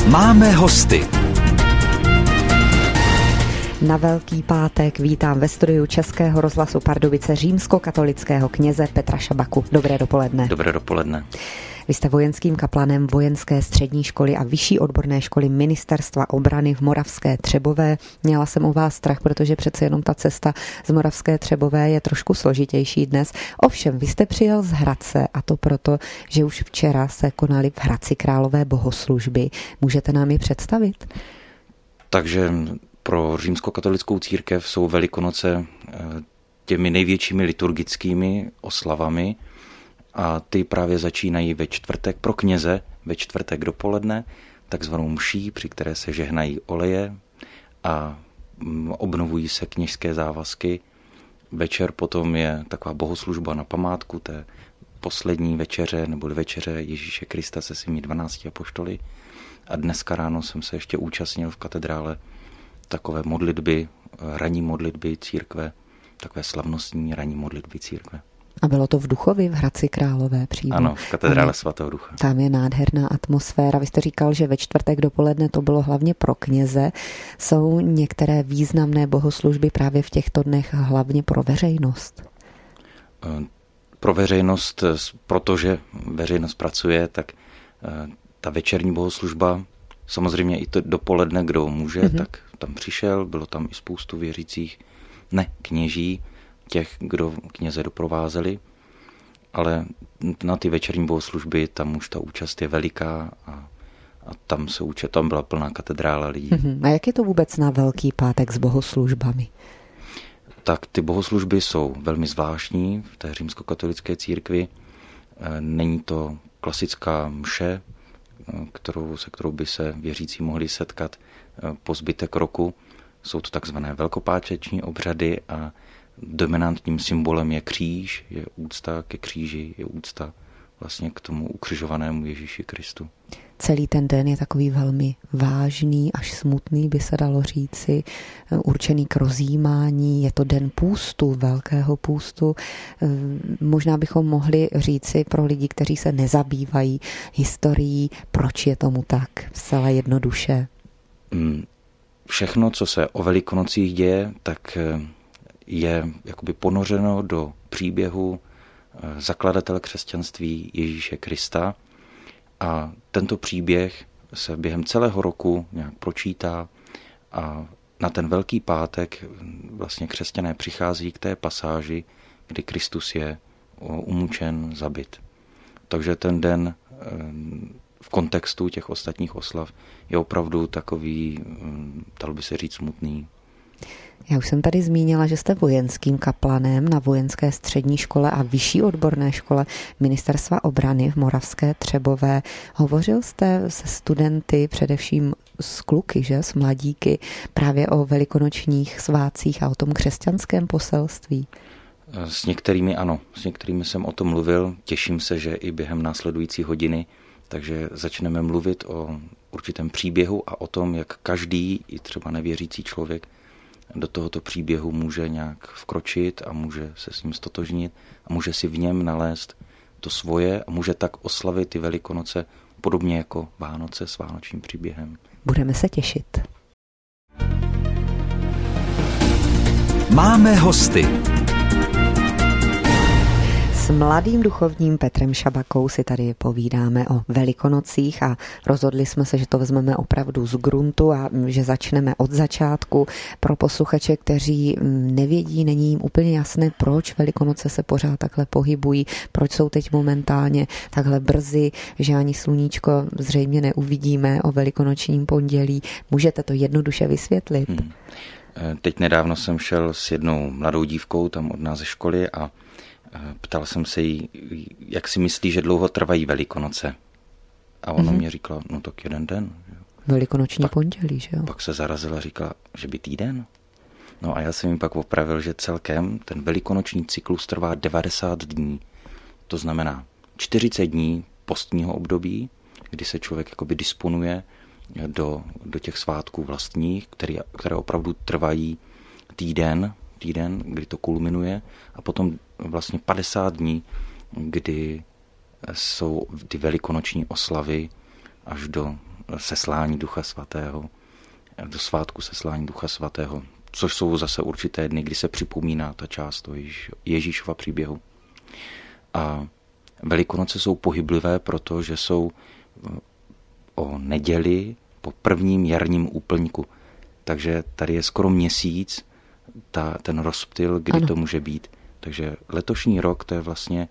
Máme hosty. Na Velký pátek vítám ve studiu Českého rozhlasu Pardubice římskokatolického kněze Petra Šabaku. Dobré dopoledne. Dobré dopoledne. Vy jste vojenským kaplanem Vojenské střední školy a Vyšší odborné školy Ministerstva obrany v Moravské Třebové. Měla jsem u vás strach, protože přece jenom ta cesta z Moravské Třebové je trošku složitější dnes. Ovšem, vy jste přijel z Hradce, a to proto, že už včera se konaly v Hradci Králové bohoslužby. Můžete nám je představit? Takže pro římskokatolickou církev jsou Velikonoce těmi největšími liturgickými oslavami a ty právě začínají ve čtvrtek pro kněze, ve čtvrtek dopoledne, takzvanou mší, při které se žehnají oleje a obnovují se kněžské závazky. Večer potom je taková bohoslužba na památku té poslední večeře nebo večeře Ježíše Krista se svými 12 apoštoly. A dneska ráno jsem se ještě účastnil v katedrále takové modlitby, ranní modlitby církve, takové slavnostní ranní modlitby církve. A bylo to v Duchově, v Hradci Králové přímo? Ano, v katedrále svatého Ducha. Tam je nádherná atmosféra. Vy jste říkal, že ve čtvrtek dopoledne to bylo hlavně pro kněze. Jsou některé významné bohoslužby právě v těchto dnech hlavně pro veřejnost? Pro veřejnost, protože veřejnost pracuje, tak ta večerní bohoslužba, samozřejmě i to dopoledne, kdo může, tak tam přišel, bylo tam i spoustu věřících, ne kněží, těch, kdo kněze doprovázeli, ale na ty večerní bohoslužby tam už ta účast je veliká a tam byla plná katedrála lidí. A jak je to vůbec na Velký pátek s bohoslužbami? Tak ty bohoslužby jsou velmi zvláštní v té římskokatolické církvi. Není to klasická mše, se kterou by se věřící mohli setkat po zbytek roku. Jsou to takzvané velkopáteční obřady a dominantním symbolem je kříž, je úcta ke kříži, je úcta vlastně k tomu ukřižovanému Ježíši Kristu. Celý ten den je takový velmi vážný, až smutný, by se dalo říci, určený k rozjímání. Je to den půstu, velkého půstu. Možná bychom mohli říci pro lidi, kteří se nezabývají historií, proč je tomu tak, zcela jednoduše. Všechno, co se o Velikonocích děje, tak je jakoby ponořeno do příběhu zakladatele křesťanství Ježíše Krista a tento příběh se během celého roku nějak pročítá a na ten Velký pátek vlastně křesťané přichází k té pasáži, kdy Kristus je umučen, zabit. Takže ten den v kontextu těch ostatních oslav je opravdu takový, dalo by se říct, smutný. Já už jsem tady zmínila, že jste vojenským kaplanem na Vojenské střední škole a Vyšší odborné škole Ministerstva obrany v Moravské Třebové. Hovořil jste se studenty, především s kluky, že? S mladíky, právě o velikonočních svátcích a o tom křesťanském poselství? S některými ano, s některými jsem o tom mluvil. Těším se, že i během následující hodiny, takže začneme mluvit o určitém příběhu a o tom, jak každý, i třeba nevěřící člověk, do tohoto příběhu může nějak vkročit a může se s ním stotožnit a může si v něm nalézt to svoje a může tak oslavit ty Velikonoce podobně jako Vánoce s vánočním příběhem. Budeme se těšit. Máme hosty. S mladým duchovním Petrem Šabakou si tady povídáme o Velikonocích a rozhodli jsme se, že to vezmeme opravdu z gruntu a že začneme od začátku. Pro posluchače, kteří nevědí, není jim úplně jasné, proč Velikonoce se pořád takhle pohybují, proč jsou teď momentálně takhle brzy, že ani sluníčko zřejmě neuvidíme o velikonočním pondělí. Můžete to jednoduše vysvětlit? Teď nedávno jsem šel s jednou mladou dívkou tam od nás ze školy a ptal jsem se jí, jak si myslí, že dlouho trvají Velikonoce. A ona mě říkala, no tak jeden den. Velikonoční pondělí, že jo? Pak se zarazila a říkala, že by týden. No a já jsem jim pak opravil, že celkem ten velikonoční cyklus trvá 90 dní. To znamená 40 dní postního období, kdy se člověk jakoby disponuje do těch svátků vlastních, které opravdu trvají týden, kdy to kulminuje, a potom vlastně 50 dní, kdy jsou ty velikonoční oslavy až do seslání Ducha Svatého, do svátku seslání Ducha Svatého, což jsou zase určité dny, kdy se připomíná ta část toho Ježíšova příběhu. A Velikonoce jsou pohyblivé, protože jsou o neděli po prvním jarním úplňku. Takže tady je skoro měsíc ten rozptyl, kdy to může být. Takže letošní rok to je vlastně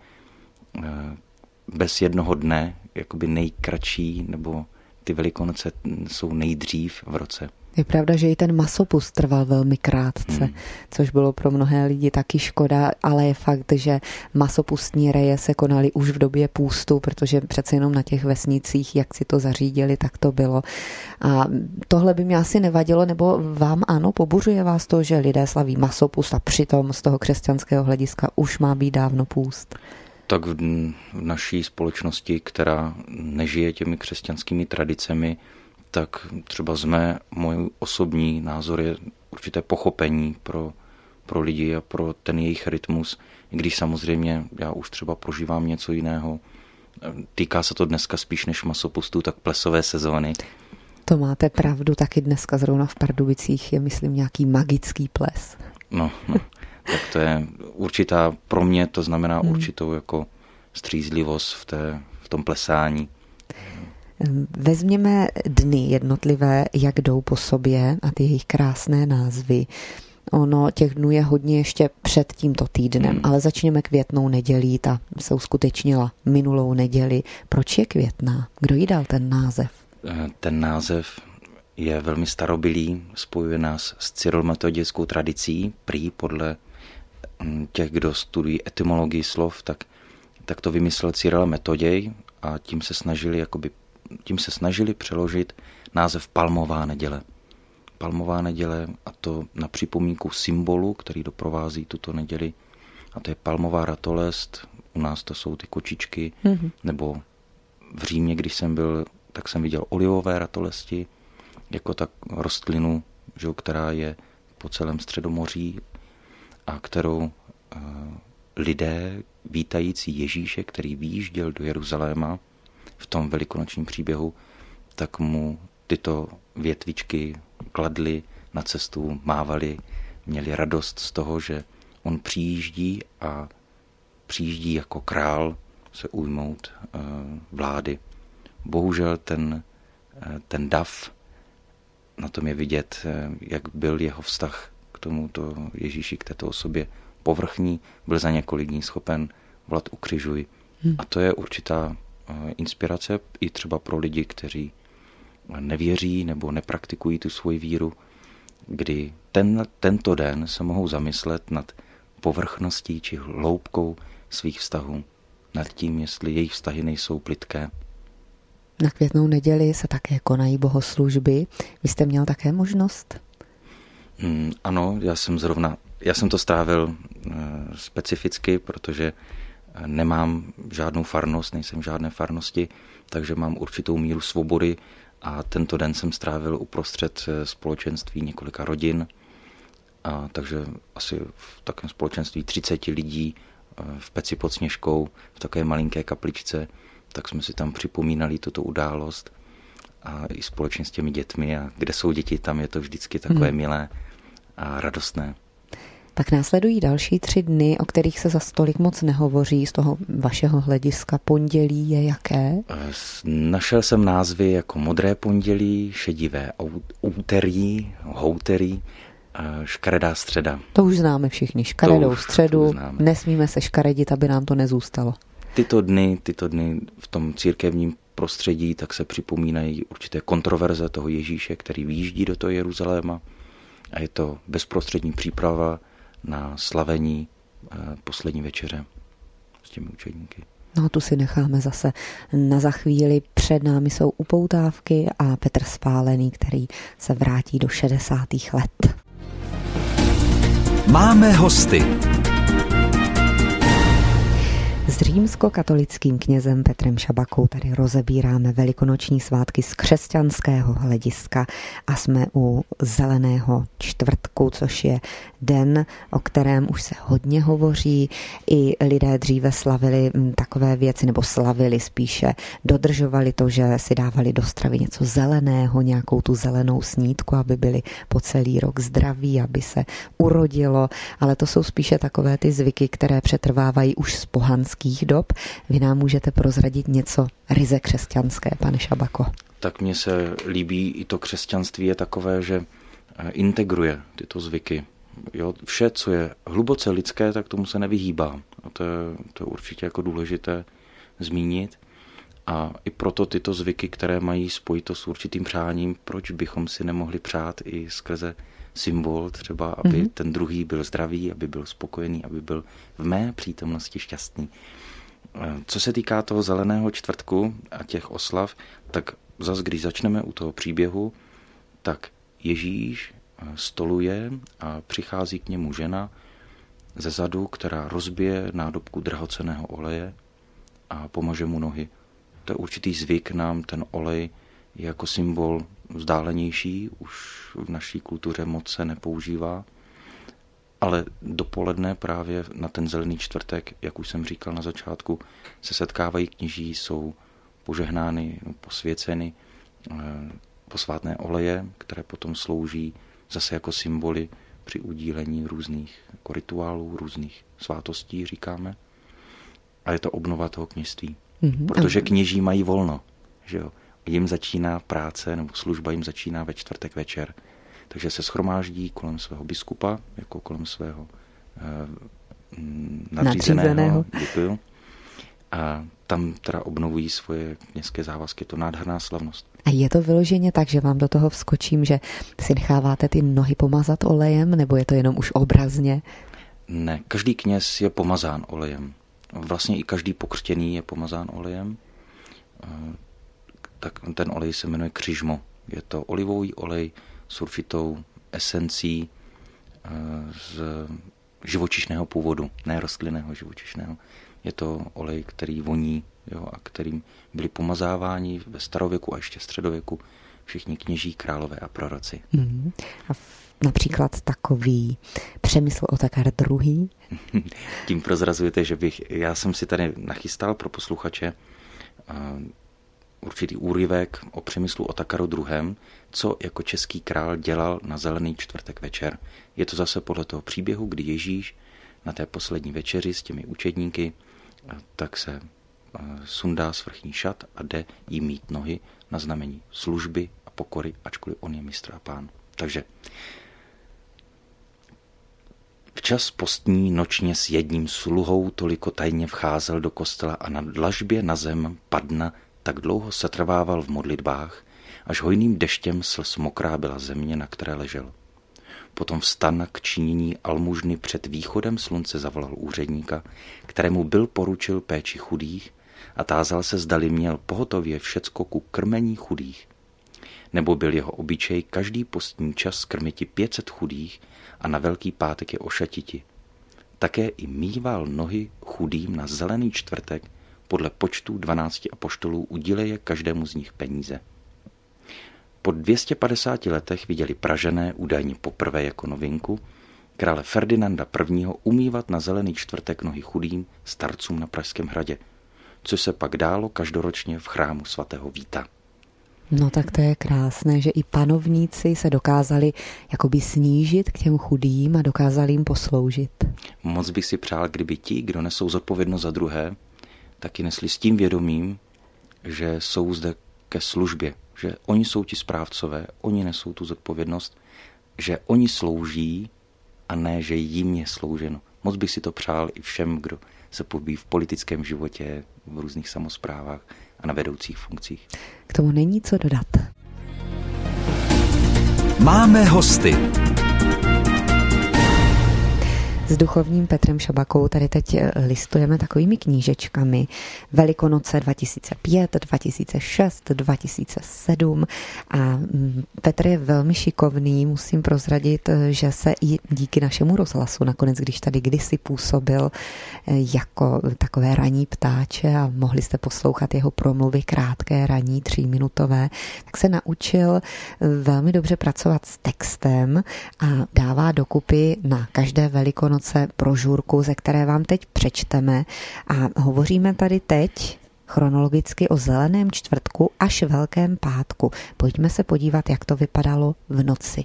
bez jednoho dne jakoby nejkratší, nebo ty Velikonoce jsou nejdřív v roce. Je pravda, že i ten masopust trval velmi krátce, což bylo pro mnohé lidi taky škoda, ale je fakt, že masopustní reje se konaly už v době půstu, protože přece jenom na těch vesnicích, jak si to zařídili, tak to bylo. A tohle by mě asi nevadilo, nebo vám ano, pobuřuje vás to, že lidé slaví masopust a přitom z toho křesťanského hlediska už má být dávno půst? Tak v naší společnosti, která nežije těmi křesťanskými tradicemi, tak třeba můj osobní názor je určité pochopení pro lidi a pro ten jejich rytmus, i když samozřejmě já už třeba prožívám něco jiného. Týká se to dneska spíš než masopustu, tak plesové sezóny. To máte pravdu, taky dneska zrovna v Pardubicích je, myslím, nějaký magický ples. No, tak to je určitá, pro mě to znamená určitou jako střízlivost v tom plesání. Vezměme dny jednotlivé, jak jdou po sobě a ty jejich krásné názvy. Ono těch dnů je hodně ještě před tímto týdnem, ale začněme Květnou nedělí, ta se uskutečnila minulou neděli. Proč je Květná? Kdo jí dal ten název? Ten název je velmi starobylý, spojuje nás s cyrilometodějskou tradicí, prý podle těch, kdo studují etymologii slov, tak to vymyslel Cyril Metoděj a tím se snažili přeložit název Palmová neděle. Palmová neděle, a to na připomínku symbolu, který doprovází tuto neděli, a to je palmová ratolest. U nás to jsou ty kočičky, nebo v Římě, když jsem byl, tak jsem viděl olivové ratolesti, jako tak rostlinu, která je po celém Středomoří a kterou lidé vítající Ježíše, který výjížděl do Jeruzaléma v tom velikonočním příběhu, tak mu tyto větvičky kladli na cestu, mávali, měli radost z toho, že on přijíždí a přijíždí jako král se ujmout vlády. Bohužel ten dav, na tom je vidět, jak byl jeho vztah k tomuto Ježíši, k této osobě povrchní, byl za několik dní schopen volat ukřižuj. A to je určitá inspirace i třeba pro lidi, kteří nevěří nebo nepraktikují tu svoji víru, kdy tento den se mohou zamyslet nad povrchností či hloubkou svých vztahů, nad tím, jestli jejich vztahy nejsou plytké. Na Květnou neděli se také konají bohoslužby. Vy jste měl také možnost? Ano, já jsem to strávil specificky, protože nemám žádnou farnost, nejsem v žádné farnosti, takže mám určitou míru svobody a tento den jsem strávil uprostřed společenství několika rodin, a takže asi v takovém společenství 30 lidí v Peci pod Sněžkou, v takové malinké kapličce, tak jsme si tam připomínali tuto událost a i společně s těmi dětmi, a kde jsou děti, tam je to vždycky takové milé a radostné. Tak následují další 3 dny, o kterých se za stolik moc nehovoří. Z toho vašeho hlediska pondělí je jaké? Našel jsem názvy jako Modré pondělí, Šedivé úterý, Houterý, Škaredá středa. To už známe všichni. Škaredou středu, nesmíme se škaredit, aby nám to nezůstalo. Tyto dny v tom církevním prostředí tak se připomínají určité kontroverze toho Ježíše, který vyjíždí do toho Jeruzaléma, a je to bezprostřední příprava na slavení poslední večeře s těmi učedníky. No, tu si necháme zase na za chvíli. Před námi jsou upoutávky a Petr Spálený, který se vrátí do 60. let. S římskokatolickým knězem Petrem Šabakou tady rozebíráme velikonoční svátky z křesťanského hlediska a jsme u Zeleného čtvrtku, což je den, o kterém už se hodně hovoří. I lidé dříve slavili takové věci, nebo slavili spíše, dodržovali to, že si dávali do stravy něco zeleného, nějakou tu zelenou snídku, aby byli po celý rok zdraví, aby se urodilo, ale to jsou spíše takové ty zvyky, které přetrvávají už z pohanských dob. Vy nám můžete prozradit něco ryze křesťanské, pane Šabako? Tak mně se líbí i to křesťanství je takové, že integruje tyto zvyky. Jo, vše, co je hluboce lidské, tak tomu se nevyhýbá. A to je určitě jako důležité zmínit. A i proto tyto zvyky, které mají spojitost s určitým přáním, proč bychom si nemohli přát i skrze symbol třeba, aby ten druhý byl zdravý, aby byl spokojený, aby byl v mé přítomnosti šťastný. Co se týká toho Zeleného čtvrtku a těch oslav, tak zas, když začneme u toho příběhu, tak Ježíš stoluje a přichází k němu žena ze zadu, která rozbije nádobku drahocenného oleje a pomaže mu nohy. To je určitý zvyk, nám ten olej je jako symbol vzdálenější, už v naší kultuře moc se nepoužívá, ale dopoledne právě na ten Zelený čtvrtek, jak už jsem říkal na začátku, se setkávají kněží, jsou požehnány, posvěceny posvátné oleje, které potom slouží zase jako symboly při udílení různých jako rituálů, různých svátostí, říkáme. A je to obnova toho kněžství. Protože kněží mají volno, že jo. Jim začíná práce, nebo služba jim začíná ve čtvrtek večer. Takže se shromáždí kolem svého biskupa, jako kolem svého nadřízeného. Děkuju. A tam teda obnovují svoje kněžské závazky. Je to nádherná slavnost. A je to vyloženě tak, že vám do toho vskočím, že si necháváte ty nohy pomazat olejem, nebo je to jenom už obrazně? Ne, každý kněz je pomazán olejem. Vlastně i každý pokřtěný je pomazán olejem. Tak ten olej se jmenuje křižmo. Je to olivový olej s určitou esencí z živočišného původu, ne rostlinného živočišného. Je to olej, který voní, jo, a kterým byli pomazáváni ve starověku a ještě středověku všichni kněží, králové a proroci. A například takový Přemysl Otakar II. Tím prozrazujete, že já jsem si tady nachystal pro posluchače určitý úryvek o Přemyslu Otakaru II., co jako český král dělal na Zelený čtvrtek večer. Je to zase podle toho příběhu, kdy Ježíš na té poslední večeři s těmi učedníky tak se sundá svrchní šat a jde jí mít nohy na znamení služby a pokory, ačkoliv on je mistr a pán. Takže včas postní nočně s jedním sluhou toliko tajně vcházel do kostela a na dlažbě na zem padna tak dlouho setrvával v modlitbách, až hojným deštěm slz mokrá byla země, na které ležel. Potom vstan k činění almužny před východem slunce zavolal úředníka, kterému byl poručil péči chudých a tázal se, zdali měl pohotově všecko ku krmení chudých. Nebo byl jeho obyčej každý postní čas krmiti 500 chudých a na Velký pátek je ošatiti. Také i mýval nohy chudým na Zelený čtvrtek, podle počtu 12 apoštolů udíleje každému z nich peníze. Po 250 letech viděli Pražané údajně poprvé jako novinku krále Ferdinanda I. umývat na Zelený čtvrtek nohy chudým starcům na Pražském hradě, což se pak dálo každoročně v chrámu svatého Víta. No tak to je krásné, že i panovníci se dokázali jakoby snížit k těm chudým a dokázali jim posloužit. Moc bych si přál, kdyby ti, kdo nesou zodpovědnost za druhé, taky nesli s tím vědomím, že jsou zde ke službě, že oni jsou ti správcové, oni nesou tu zodpovědnost, že oni slouží a ne, že jim je slouženo. Moc bych si to přál i všem, kdo se pobíjí v politickém životě, v různých samosprávách a na vedoucích funkcích. K tomu není co dodat. Máme hosty. S duchovním Petrem Šabakou tady teď listujeme takovými knížečkami Velikonoce 2005, 2006, 2007 a Petr je velmi šikovný, musím prozradit, že se i díky našemu rozhlasu, nakonec když tady kdysi působil jako takové ranní ptáče a mohli jste poslouchat jeho promluvy krátké, ranní, 3minutové, tak se naučil velmi dobře pracovat s textem a dává dokupy na každé Velikonoce brožurku, ze které vám teď přečteme a hovoříme tady teď chronologicky o Zeleném čtvrtku až Velkém pátku. Pojďme se podívat, jak to vypadalo v noci.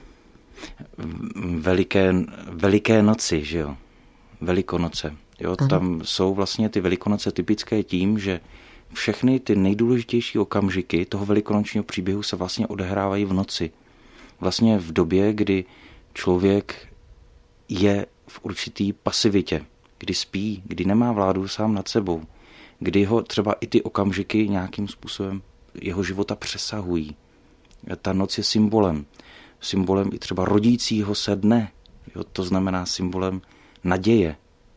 Veliké noci, že jo? Velikonoce. Jo? Tam jsou vlastně ty Velikonoce typické tím, že všechny ty nejdůležitější okamžiky toho velikonočního příběhu se vlastně odehrávají v noci. Vlastně v době, kdy člověk je v určitý pasivitě, kdy spí, kdy nemá vládu sám nad sebou, kdy ho třeba i ty okamžiky nějakým způsobem jeho života přesahují. Ta noc je symbolem i třeba rodícího se dne, jo, to znamená symbolem naděje,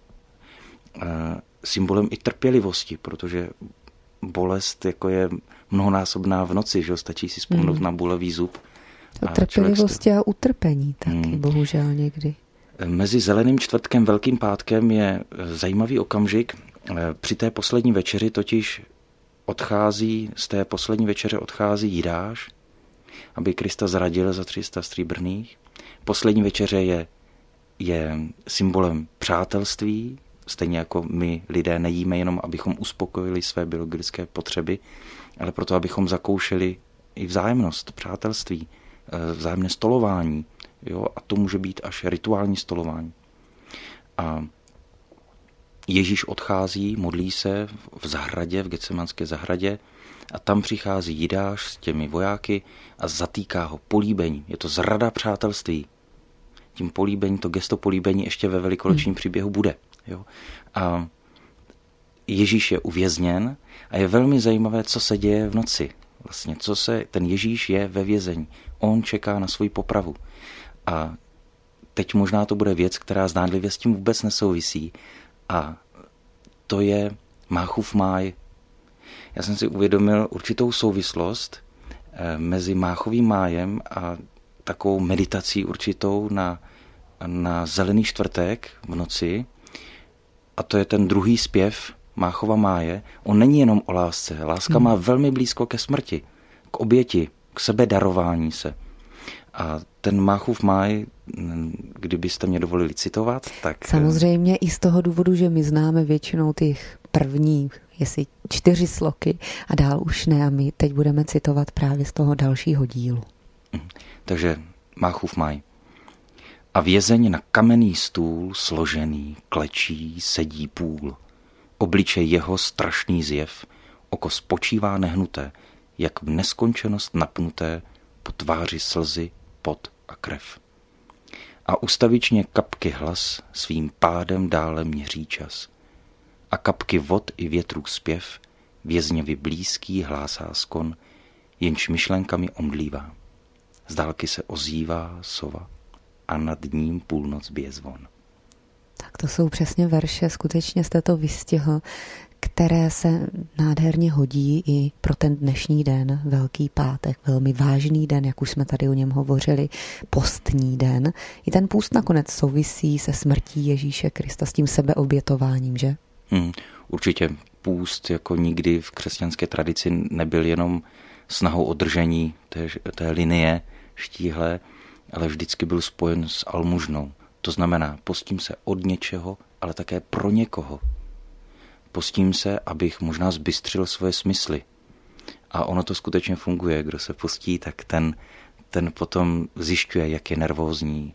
symbolem i trpělivosti, protože bolest jako je mnohonásobná v noci, že jo, stačí si vzpomenout na bolavý zub. Trpělivosti a utrpení taky, bohužel někdy. Mezi Zeleným čtvrtkem, Velkým pátkem je zajímavý okamžik. Při té poslední večeři totiž z té poslední večeře odchází Jidáš, aby Krista zradil za 300 stříbrných. Poslední večeře je symbolem přátelství, stejně jako my lidé nejíme jenom, abychom uspokojili své biologické potřeby, ale proto, abychom zakoušeli i vzájemnost, přátelství, vzájemné stolování. Jo? A to může být až rituální stolování. A Ježíš odchází, modlí se v zahradě, v Getsemanské zahradě a tam přichází Jidáš s těmi vojáky a zatýká ho políbení. Je to zrada přátelství. Tím políbení, to gesto políbení ještě ve velikonočním příběhu bude. Jo? A Ježíš je uvězněn a je velmi zajímavé, co se děje v noci. Vlastně, ten Ježíš je ve vězení. On čeká na svoji popravu. A teď možná to bude věc, která zdánlivě s tím vůbec nesouvisí. A to je Máchův máj. Já jsem si uvědomil určitou souvislost mezi Máchovým májem a takovou meditací určitou na Zelený čtvrtek v noci. A to je ten druhý zpěv Máchova máje. On není jenom o lásce. Láska má velmi blízko ke smrti, k oběti, k sebedarování se. A ten Máchův máj, kdybyste mě dovolili citovat, tak... Samozřejmě i z toho důvodu, že my známe většinou těch prvních, jestli 4 sloky a dál už ne. A my teď budeme citovat právě z toho dalšího dílu. Takže Máchův máj. A vězeň na kamenný stůl složený, klečí, sedí půl. Obličej jeho strašný zjev, oko spočívá nehnuté, jak v neskončenost napnuté, po tváři slzy, pot a krev. A ustavičně kapky hlas svým pádem dále měří čas. A kapky vod i větrů zpěv, vězněvi blízký hlásá skon, jenž myšlenkami omdlívá. Z dálky se ozývá sova a nad ním půlnoc bije zvon. Tak to jsou přesně verše, skutečně jste to vystihl, které se nádherně hodí i pro ten dnešní den, Velký pátek, velmi vážný den, jak už jsme tady o něm hovořili, postní den. I ten půst nakonec souvisí se smrtí Ježíše Krista, s tím sebeobětováním, že? Určitě půst jako nikdy v křesťanské tradici nebyl jenom snahou o držení té linie štíhlé, ale vždycky byl spojen s almužnou. To znamená, postím se od něčeho, ale také pro někoho. Postím se, abych možná zbystřil svoje smysly. A ono to skutečně funguje. Kdo se postí, tak ten potom zjišťuje, jak je nervózní,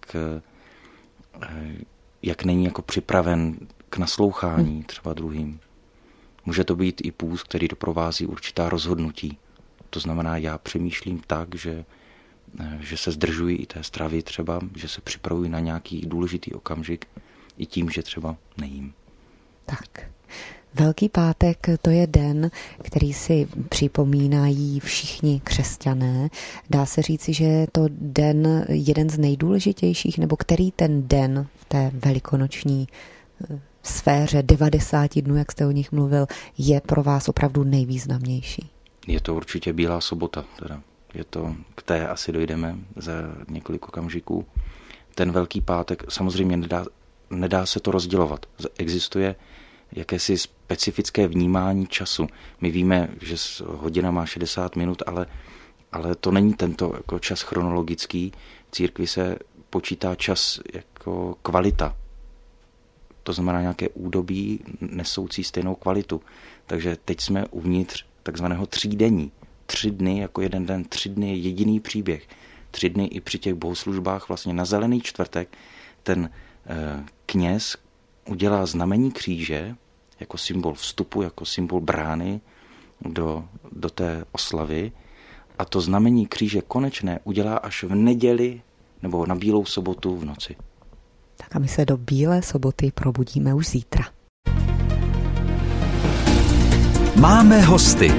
jak není jako připraven k naslouchání třeba druhým. Může to být i půst, který doprovází určitá rozhodnutí. To znamená, já přemýšlím tak, že se zdržuji i té stravy třeba, že se připravuji na nějaký důležitý okamžik i tím, že třeba nejím. Tak, Velký pátek, to je den, který si připomínají všichni křesťané. Dá se říci, že je to den jeden z nejdůležitějších, nebo který ten den v té velikonoční sféře 90 dnů, jak jste o nich mluvil, je pro vás opravdu nejvýznamnější? Je to určitě Bílá sobota. Je to, k té asi dojdeme za několik okamžiků. Ten Velký pátek, samozřejmě nedá se to rozdělovat. Existuje jakési specifické vnímání času. My víme, že hodina má 60 minut, ale to není tento jako čas chronologický. V církvi se počítá čas jako kvalita. To znamená nějaké údobí nesoucí stejnou kvalitu. Takže teď jsme uvnitř takzvaného třídení. 3 dny jako jeden den, 3 dny je jediný příběh. 3 dny i při těch bohoslužbách vlastně na Zelený čtvrtek ten kněz udělá znamení kříže jako symbol vstupu, jako symbol brány do té oslavy a to znamení kříže konečné udělá až v neděli nebo na Bílou sobotu v noci. Tak a my se do Bílé soboty probudíme už zítra. Máme hosty.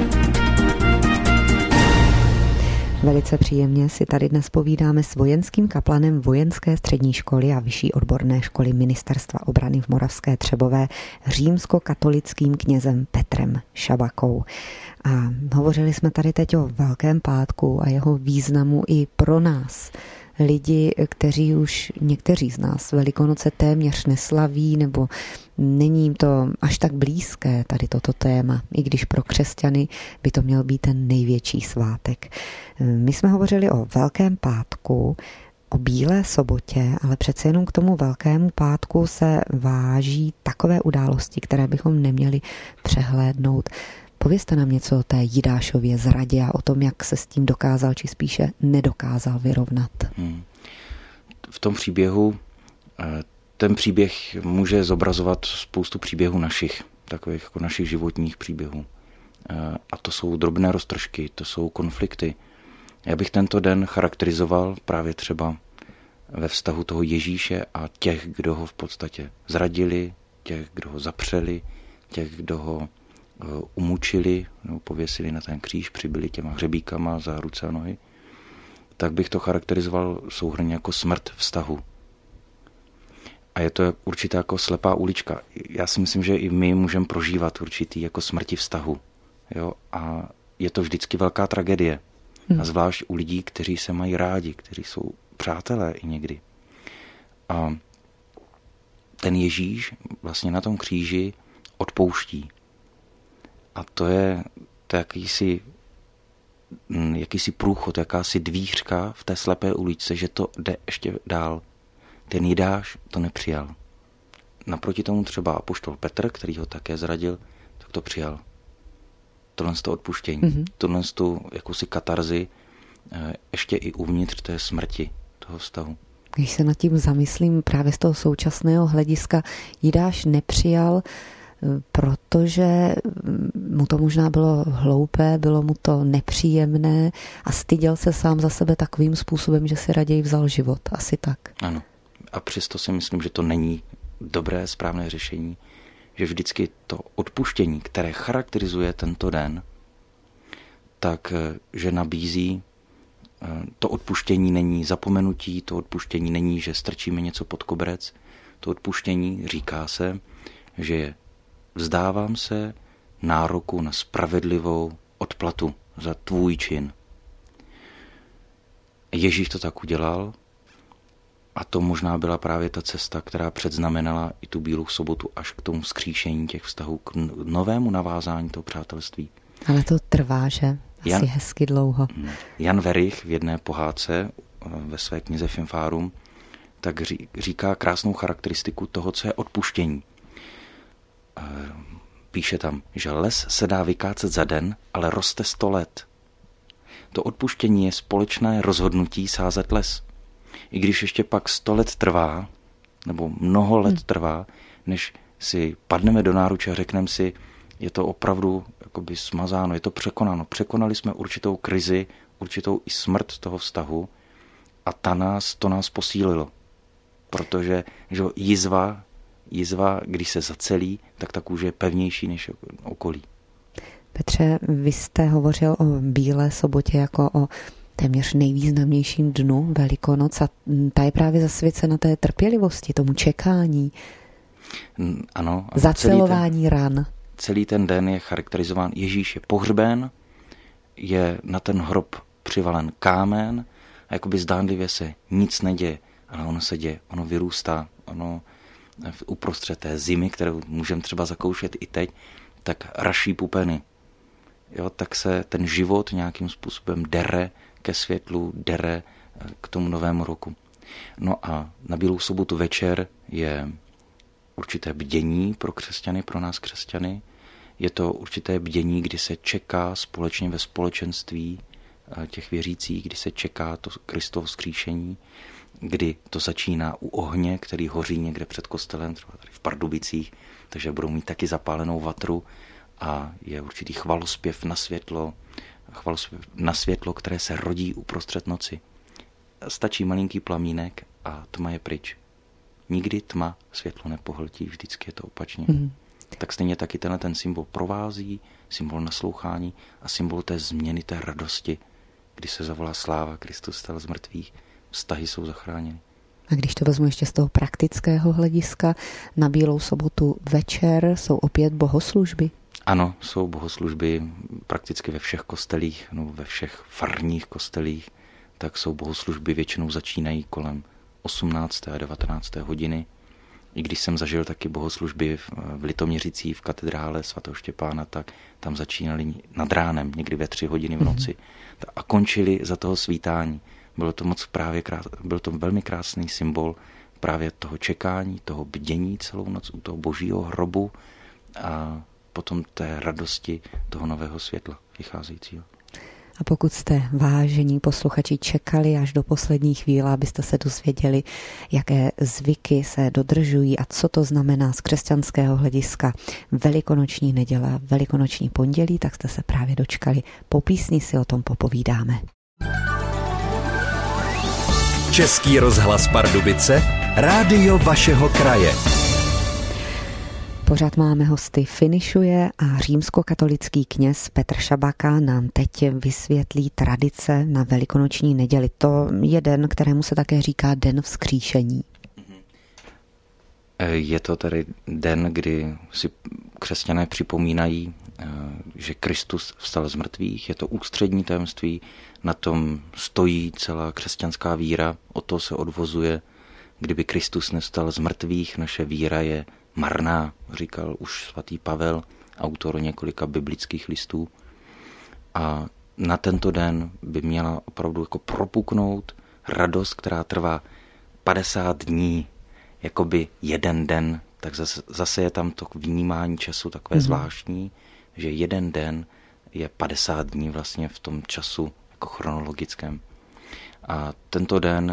Velice příjemně si tady dnes povídáme s vojenským kaplanem Vojenské střední školy a Vyšší odborné školy Ministerstva obrany v Moravské Třebové, římskokatolickým knězem Petrem Šabakou. A hovořili jsme tady teď o Velkém pátku a jeho významu i pro nás. Lidi, kteří už někteří z nás Velikonoce téměř neslaví, nebo není jim to až tak blízké tady toto téma, i když pro křesťany by to měl být ten největší svátek. My jsme hovořili o Velkém pátku, o Bílé sobotě, ale přece jenom k tomu Velkému pátku se váží takové události, které bychom neměli přehlédnout. Povězte nám něco o té Jidášově zradě a o tom, jak se s tím dokázal, či spíše nedokázal vyrovnat. V tom příběhu, ten příběh může zobrazovat spoustu příběhů našich, takových jako našich životních příběhů. A to jsou drobné roztržky, to jsou konflikty. Já bych tento den charakterizoval právě třeba ve vztahu toho Ježíše a těch, kdo ho v podstatě zradili, těch, kdo ho zapřeli, těch, kdo ho umučili, nebo pověsili na ten kříž, přibili těma hřebíkama za ruce a nohy, tak bych to charakterizoval souhrnně jako smrt vztahu. A je to určitá jako slepá ulička. Já si myslím, že i my můžeme prožívat určitý jako smrti vztahu. Jo? A je to vždycky velká tragédie. A zvlášť u lidí, kteří se mají rádi, kteří jsou přátelé i někdy. A ten Ježíš vlastně na tom kříži odpouští. A to je jakýsi průchod, jakási dvířka v té slepé uličce, že to jde ještě dál. Ten Jidáš to nepřijal. Naproti tomu třeba apoštol Petr, který ho také zradil, tak to přijal. Tohle z toho odpuštění, tohle z tu jakousi katarzi ještě i uvnitř té smrti, toho vztahu. Když se nad tím zamyslím právě z toho současného hlediska, Jidáš nepřijal, protože mu to možná bylo hloupé, bylo mu to nepříjemné a styděl se sám za sebe takovým způsobem, že si raději vzal život. Asi tak. Ano. A přesto si myslím, že to není dobré, správné řešení, že vždycky to odpuštění, které charakterizuje tento den, tak, že nabízí, to odpuštění není zapomenutí, to odpuštění není, že strčíme něco pod koberec, to odpuštění říká se, že vzdávám se nároku na spravedlivou odplatu za tvůj čin. Ježíš to tak udělal a to možná byla právě ta cesta, která předznamenala i tu Bílou sobotu až k tomu vzkříšení těch vztahů, k novému navázání toho přátelství. Ale to trvá, že? Asi hezky dlouho. Jan Werich v jedné pohádce ve své knize Finfárum tak říká krásnou charakteristiku toho, co je odpuštění. Píše tam, že les se dá vykácet za den, ale roste 100 let. To odpuštění je společné rozhodnutí sázet les. I když ještě pak 100 let trvá, nebo mnoho let trvá, než si padneme do náruče a řekneme si, je to opravdu jakoby smazáno, je to překonáno. Překonali jsme určitou krizi, určitou i smrt toho vztahu a to nás posílilo. Protože že jizva jizva, když se zacelí, tak ta kůže je pevnější než okolí. Petře, vy jste hovořil o Bílé sobotě jako o téměř nejvýznamnějším dnu Velikonoc a ta je právě zasvěcena té trpělivosti, tomu čekání, ano, zacelování ran. Celý ten den je charakterizován, Ježíš je pohřben, je na ten hrob přivalen kámen a jakoby zdánlivě se nic neděje, ale ono se děje, ono vyrůstá, ono uprostřed té zimy, kterou můžeme třeba zakoušet i teď, tak raší pupeny. Jo, tak se ten život nějakým způsobem dere ke světlu, dere k tomu novému roku. No a na Bílou sobotu večer je určité bdění pro křesťany, pro nás křesťany. Je to určité bdění, kdy se čeká společně ve společenství těch věřících, kdy se čeká to Kristovo vzkříšení, kdy to začíná u ohně, který hoří někde před kostelem, třeba tady v Pardubicích, takže budou mít taky zapálenou vatru a je určitý chvalospěv na světlo, které se rodí uprostřed noci. Stačí malinký plamínek a tma je pryč. Nikdy tma světlo nepohltí, vždycky je to opačně. Tak stejně taky ten symbol provází, symbol naslouchání a symbol té změny, té radosti, kdy se zavolá sláva, Kristus stal z mrtvých, vztahy jsou zachráněny. A když to vezmu ještě z toho praktického hlediska, na Bílou sobotu večer jsou opět bohoslužby? Ano, jsou bohoslužby prakticky ve všech kostelích, no ve všech farních kostelích, tak jsou bohoslužby většinou začínají kolem 18. a 19. hodiny. I když jsem zažil taky bohoslužby v Litoměřicích v katedrále svatého Štěpána, tak tam začínali nad ránem, někdy ve 3 hodiny v noci a končili za toho svítání. Byl to velmi krásný symbol právě toho čekání, toho bdění celou noc u toho božího hrobu a potom té radosti toho nového světla vycházejícího. A pokud jste, vážení posluchači, čekali až do poslední chvíle, abyste se dozvěděli, jaké zvyky se dodržují a co to znamená z křesťanského hlediska Velikonoční neděle, Velikonoční pondělí, tak jste se právě dočkali. Po písni si o tom popovídáme. Český rozhlas Pardubice, rádio vašeho kraje. Pořád máme hosty, finišuje a římskokatolický kněz Petr Šabaka nám teď vysvětlí tradice na Velikonoční neděli. To je den, kterému se také říká Den vzkříšení. Je to tedy den, kdy si křesťané připomínají, že Kristus vstal z mrtvých. Je to ústřední tajemství, na tom stojí celá křesťanská víra, o to se odvozuje. Kdyby Kristus nevstal z mrtvých, naše víra je marná, říkal už svatý Pavel, autor několika biblických listů. A na tento den by měla opravdu jako propuknout radost, která trvá 50 dní, jakoby jeden den, tak zase je tam to vnímání času takové zvláštní, že jeden den je 50 dní vlastně v tom času jako chronologickém. A tento den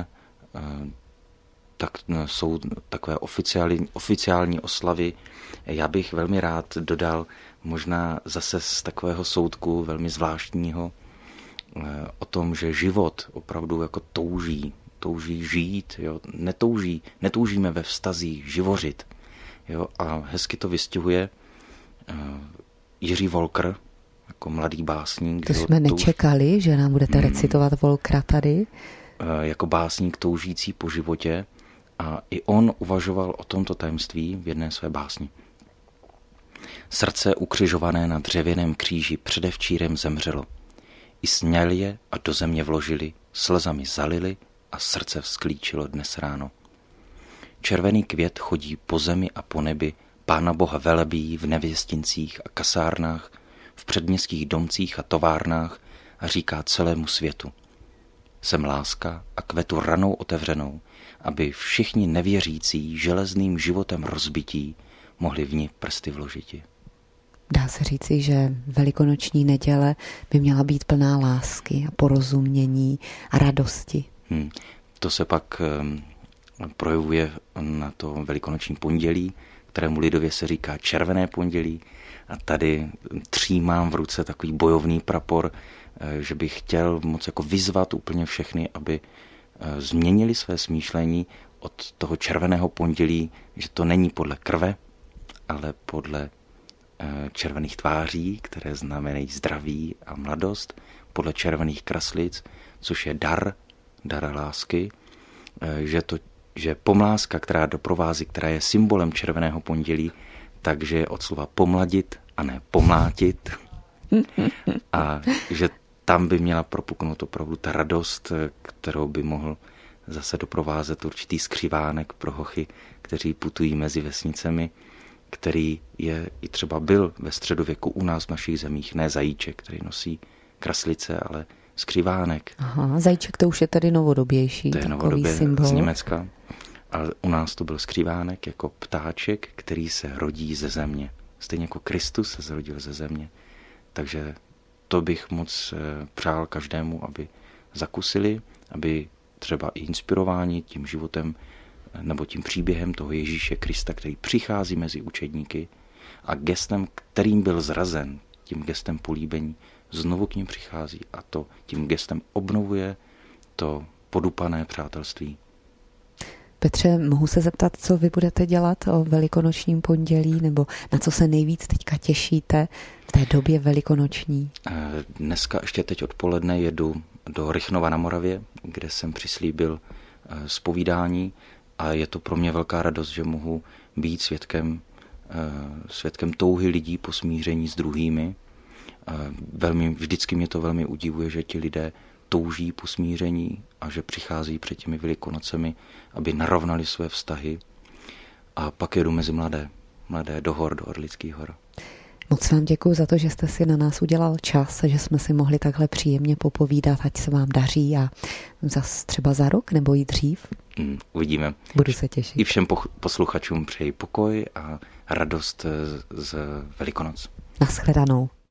tak jsou takové oficiální oslavy. Já bych velmi rád dodal možná zase z takového soudku velmi zvláštního o tom, že život opravdu jako touží žít, jo? Netoužíme ve vztazích živořit. Jo? A hezky to vystihuje Jiří Volker, jako mladý básník. To jsme nečekali, že nám budete recitovat Volkera tady. Jako básník toužící po životě. A i on uvažoval o tomto tajemství v jedné své básni. Srdce ukřižované na dřevěném kříži předevčírem zemřelo. I sněli je a do země vložili, slzami zalili a srdce vzklíčilo dnes ráno. Červený květ chodí po zemi a po nebi, Pána Boha velebí v nevěstincích a kasárnách, v předměstských domcích a továrnách a říká celému světu. Jsem láska a kvetu ranou otevřenou, aby všichni nevěřící železným životem rozbití mohli v ní prsty vložiti. Dá se říci, že Velikonoční neděle by měla být plná lásky a porozumění a radosti. To se pak projevuje na to Velikonoční pondělí, kterému lidově se říká červené pondělí. A tady třímám v ruce takový bojovný prapor, že bych chtěl moc jako vyzvat úplně všechny, aby změnili své smýšlení od toho červeného pondělí, že to není podle krve, ale podle červených tváří, které znamenají zdraví a mladost, podle červených kraslic, což je dar lásky, že pomlázka, která doprovází, která je symbolem červeného pondělí, takže je od slova pomladit a ne pomlátit. A že tam by měla propuknout opravdu ta radost, kterou by mohl zase doprovázet určitý skřivánek pro hochy, kteří putují mezi vesnicemi, který je i třeba byl ve středověku u nás v našich zemích, ne zajíček, který nosí kraslice, ale skřivánek. Aha, zajíček to už je tedy novodobější, to je takový novodobě symbol. Z Německa, ale u nás to byl skřivánek jako ptáček, který se rodí ze země. Stejně jako Kristus se zrodil ze země. Takže to bych moc přál každému, aby zakusili, aby třeba i inspirováni tím životem nebo tím příběhem toho Ježíše Krista, který přichází mezi učedníky a gestem, kterým byl zrazen, tím gestem políbení, znovu k ním přichází a to tím gestem obnovuje to podupané přátelství. Petře, mohu se zeptat, co vy budete dělat o velikonočním pondělí, nebo na co se nejvíc teďka těšíte v té době velikonoční? Dneska ještě teď odpoledne jedu do Rychnova na Moravě, kde jsem přislíbil zpovídání a je to pro mě velká radost, že mohu být svědkem touhy lidí po smíření s druhými. Vždycky mě to velmi udivuje, že ti lidé touží po smíření a že přichází před těmi Velikonocemi, aby narovnali své vztahy. A pak jedu mezi mladé do hor, do Orlických hor. Moc vám děkuji za to, že jste si na nás udělal čas a že jsme si mohli takhle příjemně popovídat, ať se vám daří a zas třeba za rok nebo i dřív. Uvidíme. Budu se těšit. I všem posluchačům přeji pokoj a radost z Velikonoc. Nashledanou.